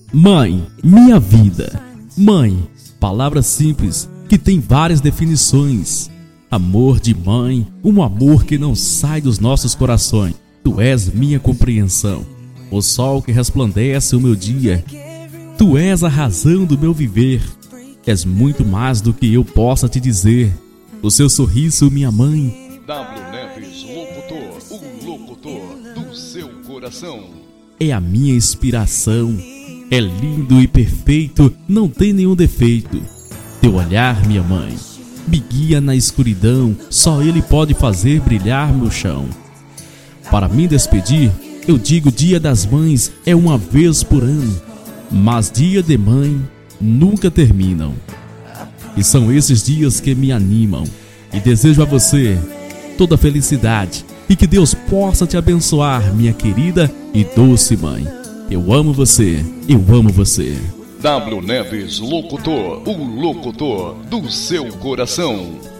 Mãe, minha vida. Mãe, palavra simples que tem várias definições. Amor de mãe, um amor que não sai dos nossos corações. Tu és minha compreensão, o sol que resplandece o meu dia. Tu és a razão do meu viver. És muito mais do que eu possa te dizer. O seu sorriso, minha mãe. W Neves, locutor, o locutor do seu coração. É a minha inspiração. É lindo e perfeito, não tem nenhum defeito. Teu olhar, minha mãe, me guia na escuridão. Só ele pode fazer brilhar meu chão. Para me despedir, eu digo Dia das Mães é uma vez por ano, mas dia de mãe nunca terminam. E são esses dias que me animam. E desejo a você toda felicidade e que Deus possa te abençoar, minha querida e doce mãe. Eu amo você, eu amo você. W Neves, locutor, o locutor do seu coração.